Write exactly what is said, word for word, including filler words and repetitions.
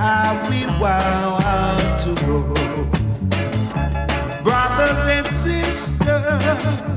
how we want to go. Brothers and sisters,